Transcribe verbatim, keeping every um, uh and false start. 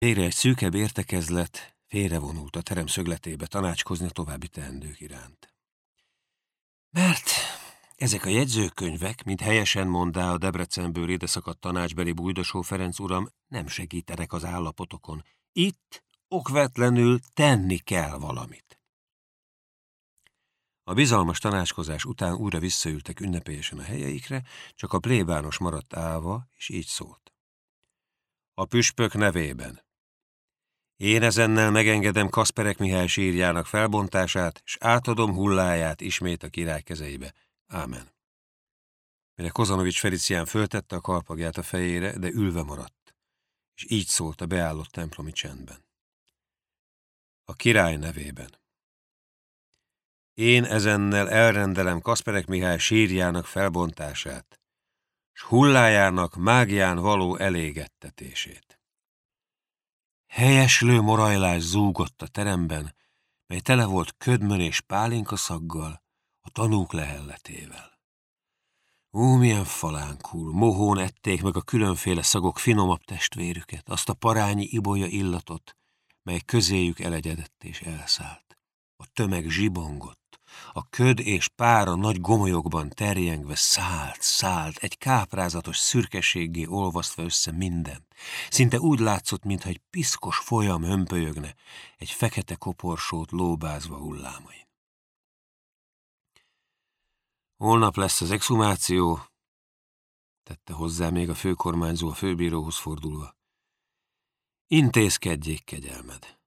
Végre egy szűkebb értekezlet félrevonult a terem szögletébe tanácskozni a további teendők iránt. Mert ezek a jegyzőkönyvek, mint helyesen mondá a Debrecenből ide szakadt tanácsbeli Bújdosó Ferenc uram, nem segítenek az állapotokon. Itt okvetlenül tenni kell valamit. A bizalmas tanácskozás után újra visszaültek ünnepélyesen a helyeikre, csak a plébános maradt állva, és így szólt. A püspök nevében. Én ezennel megengedem Kasperek Mihály sírjának felbontását, és átadom hulláját ismét a király kezeibe. Ámen. Mire Kozanovics Felicián föltette a kalpagját a fejére, de ülve maradt, és így szólt a beállott templomi csendben. A király nevében. Én ezennel elrendelem Kasperek Mihály sírjának felbontását, s hullájának mágián való elégettetését. Helyeslő morajlás zúgott a teremben, mely tele volt ködmön és pálinkaszaggal, a tanúk lehelletével. Ó, milyen falánkul, mohón ették meg a különféle szagok finomabb testvérüket, azt a parányi ibolya illatot, mely közéjük elegyedett és elszállt. A tömeg zsibongott, a köd és pára nagy gomolyokban terjengve szállt, szállt, egy káprázatos szürkeséggé olvasztva össze mindent. Szinte úgy látszott, mintha egy piszkos folyam hömpölyögne, egy fekete koporsót lóbázva hullámain. Holnap lesz az exhumáció, tette hozzá még a főkormányzó a főbíróhoz fordulva. Intézkedjék, kegyelmed!